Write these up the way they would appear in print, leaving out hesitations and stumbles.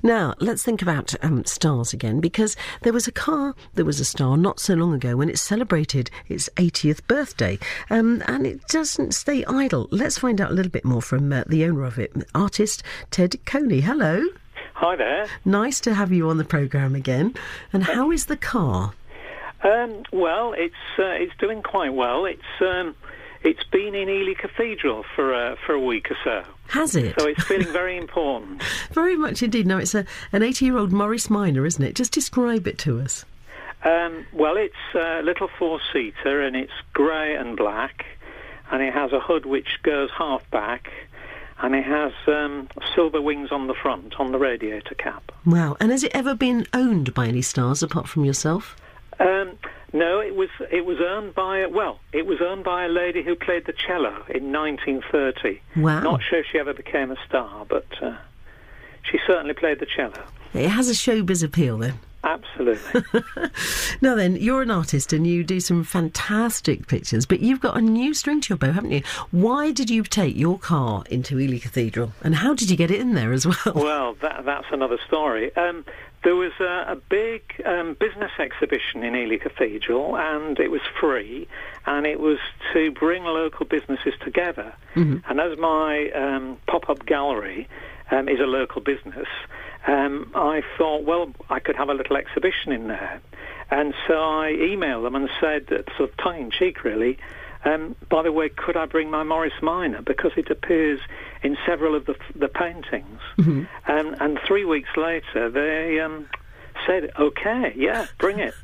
Now, let's think about stars again, because there was a star not so long ago when it celebrated its 80th birthday, and it doesn't stay idle. Let's find out a little bit more from the owner of it, artist Ted Coney. Hello. Hi there. Nice to have you on the programme again. And how is the car? Well, it's doing quite well. It's been in Ely Cathedral for a week or so. Has it? So it's feeling very important. Very much indeed. Now, it's an 80-year-old Morris Minor, isn't it? Just describe it to us. Well, it's a little four-seater, and it's grey and black, and it has a hood which goes half back, and it has silver wings on the front, on the radiator cap. Wow. And has it ever been owned by any stars apart from yourself? No, it was owned by a lady who played the cello in 1930. Wow. Not sure she ever became a star, but she certainly played the cello. It has a showbiz appeal, then. Absolutely. Now then, you're an artist and you do some fantastic pictures, but you've got a new string to your bow, haven't you? Why did you take your car into Ely Cathedral, and how did you get it in there as well? Well, that's another story. There was a big business exhibition in Ely Cathedral, and it was free, and it was to bring local businesses together. Mm-hmm. And as my pop-up gallery is a local business, I thought, well, I could have a little exhibition in there. And so I emailed them and said, sort of tongue-in-cheek really, by the way, could I bring my Morris Minor? Because it appears in several of the paintings. Mm-hmm. And 3 weeks later, they said, OK, yeah, bring it.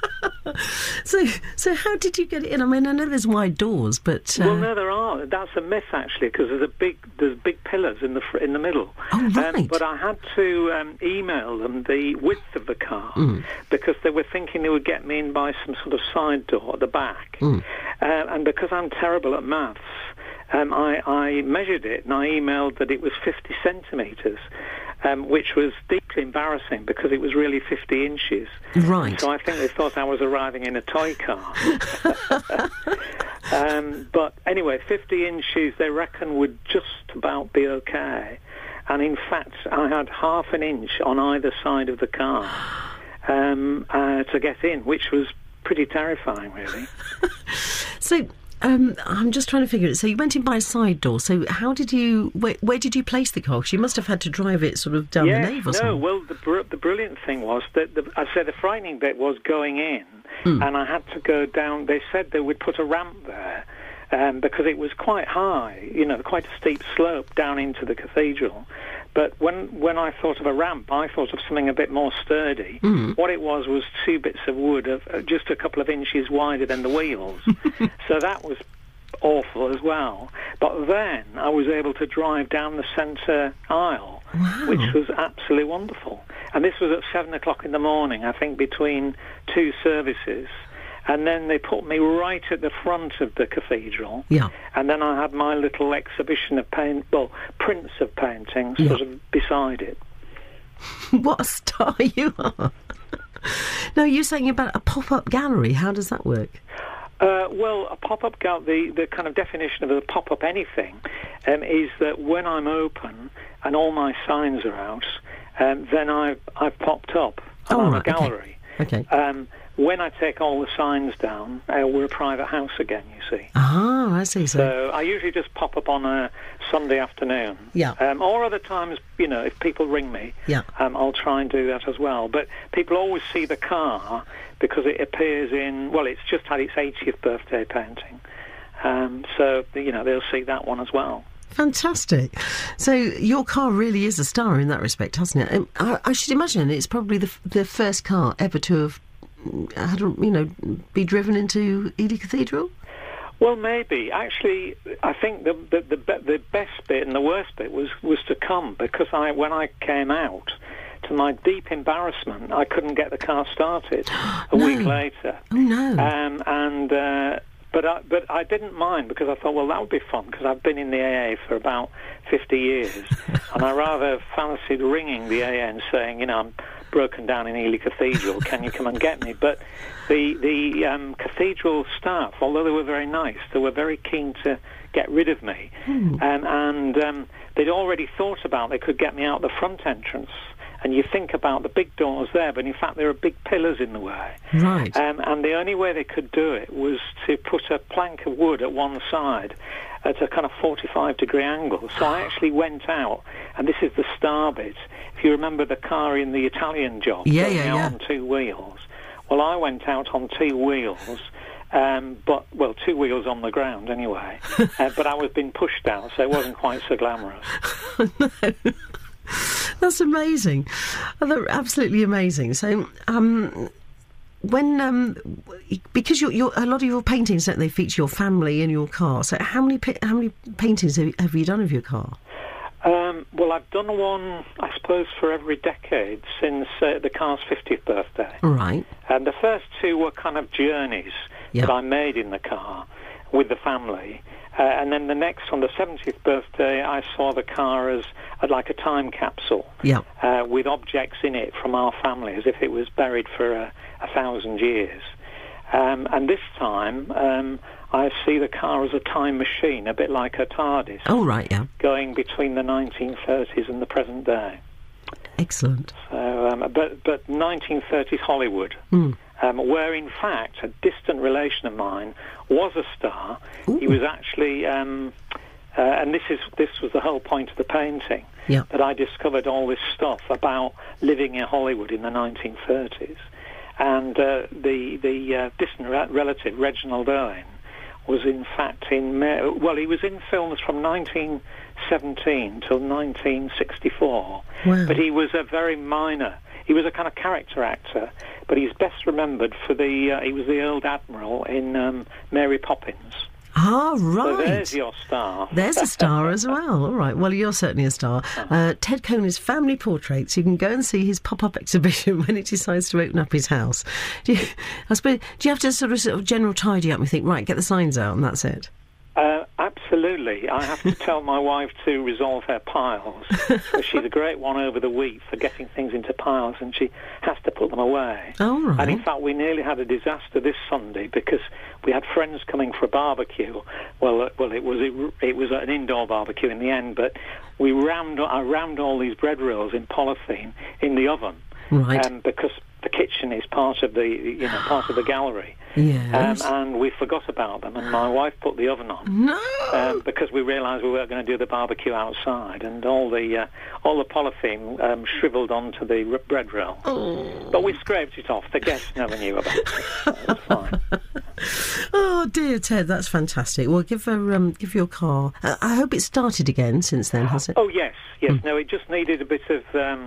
So how did you get it in? I mean, I know there's wide doors, but... Well, no, there are. That's a myth, actually, because there's big pillars in the middle. Oh, right. But I had to email them the width of the car, because they were thinking they would get me in by some sort of side door at the back. And because I'm terrible at maths, I measured it, and I emailed that it was 50 centimetres, which was deeply embarrassing because it was really 50 inches. Right. So I think they thought I was arriving in a toy car. But anyway, 50 inches they reckon would just about be okay. And in fact, I had half an inch on either side of the car to get in, which was pretty terrifying, really. So... I'm just trying to figure it. So you went in by a side door. So how did you... Where did you place the car? 'Cause you must have had to drive it sort of down the nave or something. No, well, the brilliant thing was that I said the frightening bit was going in, and I had to go down. They said they would put a ramp there because it was quite high, quite a steep slope down into the cathedral. But when I thought of a ramp, I thought of something a bit more sturdy. What it was two bits of wood of just a couple of inches wider than the wheels. So that was awful as well. But then I was able to drive down the centre aisle, which was absolutely wonderful. And this was at 7 o'clock in the morning, I think, between two services. And then they put me right at the front of the cathedral. Yeah. And then I had my little exhibition of prints of paintings sort of beside it. What a star you are. Now, you're saying about a pop-up gallery. How does that work? Well, a pop-up gallery, the kind of definition of a pop-up anything is that when I'm open and all my signs are out, then I've popped up. I'm a gallery. Okay. When I take all the signs down, we're a private house again, you see. Ah, I see. So I usually just pop up on a Sunday afternoon. Yeah. Or other times, if people ring me, I'll try and do that as well. But people always see the car because it appears it's just had its 80th birthday painting. So, they'll see that one as well. Fantastic. So your car really is a star in that respect, hasn't it? I should imagine it's probably the first car ever to have be driven into Ely Cathedral? Well, maybe. Actually, I think the best bit and the worst bit was to come, because when I came out, to my deep embarrassment, I couldn't get the car started a week later. Oh, no. But I didn't mind, because I thought, well, that would be fun, because I've been in the AA for about 50 years, and I rather fancied ringing the AA and saying, I'm broken down in Ely Cathedral, can you come and get me? But the cathedral staff, although they were very nice, they were very keen to get rid of me. And they'd already thought about they could get me out the front entrance and you think about the big doors there, but in fact there are big pillars in the way. Right. And the only way they could do it was to put a plank of wood at one side at a kind of 45-degree angle. So I actually went out, and this is the star bit. If you remember the car in the Italian Job, going out on two wheels. Well, I went out on two wheels, two wheels on the ground anyway. But I was being pushed out, so it wasn't quite so glamorous. No. That's amazing. They're absolutely amazing. So, because you're, a lot of your paintings, don't they, feature your family and your car? So how many paintings have you done of your car? Well, I've done one, I suppose, for every decade since the car's 50th birthday. Right. And the first two were kind of journeys that I made in the car with the family. And then the next, on the 70th birthday, I saw the car as like a time capsule with objects in it from our family, as if it was buried for 1,000 years. And this time, I see the car as a time machine, a bit like a TARDIS. Oh, right, yeah. Going between the 1930s and the present day. Excellent. So, but 1930s Hollywood, where in fact a distant relation of mine was a star. Ooh. He was actually, and this was the whole point of the painting, that I discovered all this stuff about living in Hollywood in the 1930s. And the distant relative, Reginald Owen, was in fact he was in films from 1917 till 1964. Wow. But he was a very minor. He was a kind of character actor, but he's best remembered for he was the Earl Admiral in Mary Poppins. Ah, right. So there's your star. There's a star as well. All right. Well, you're certainly a star. Ted Koner's Family Portraits. You can go and see his pop-up exhibition when he decides to open up his house. Do you have to sort of general tidy up and think, right, get the signs out and that's it? Absolutely. I have to tell my wife to resolve her piles. She's a great one over the week for getting things into piles, and she has to put them away. Oh, right. And in fact, we nearly had a disaster this Sunday because we had friends coming for a barbecue. Well, it was an indoor barbecue in the end, but I rammed all these bread rolls in polythene in the oven, right? Because the kitchen is part of the gallery. Yes. And we forgot about them, and my wife put the oven on. No. Because we realised we weren't going to do the barbecue outside, and all the polythene shriveled onto the bread roll. Oh. But we scraped it off. The guests never knew about it. So it was fine. Oh dear, Ted, that's fantastic. Well, give your car. I hope it started again since then, has it? Oh yes. No, it just needed a bit of.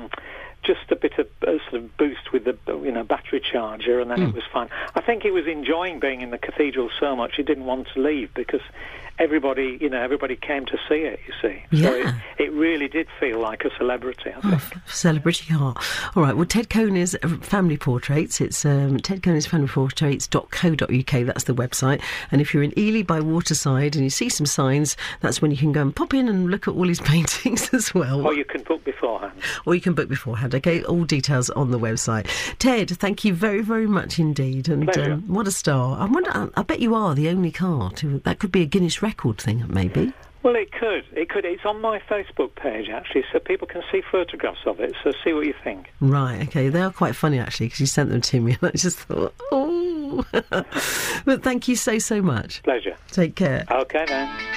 Sort of boost with the battery charger, and then it was fine. I think he was enjoying being in the cathedral so much he didn't want to leave because everybody came to see it. You see, so it really did feel like a celebrity. I think celebrity car. All right. Well, Ted Koner's Family Portraits. It's Ted Koner's familyportraits.co.uk. That's the website. And if you're in Ely by Waterside and you see some signs, that's when you can go and pop in and look at all his paintings as well. Or you can book beforehand. Okay, all details on the website. Ted, thank you very, very much indeed. And what a star. I bet you are the only car that could be a Guinness record thing, maybe. Well, it could. It's on my Facebook page, actually, so people can see photographs of it, so see what you think. Right, okay. They are quite funny, actually, because you sent them to me, and I just thought, oh. But thank you so, so much. Pleasure. Take care. Okay, then.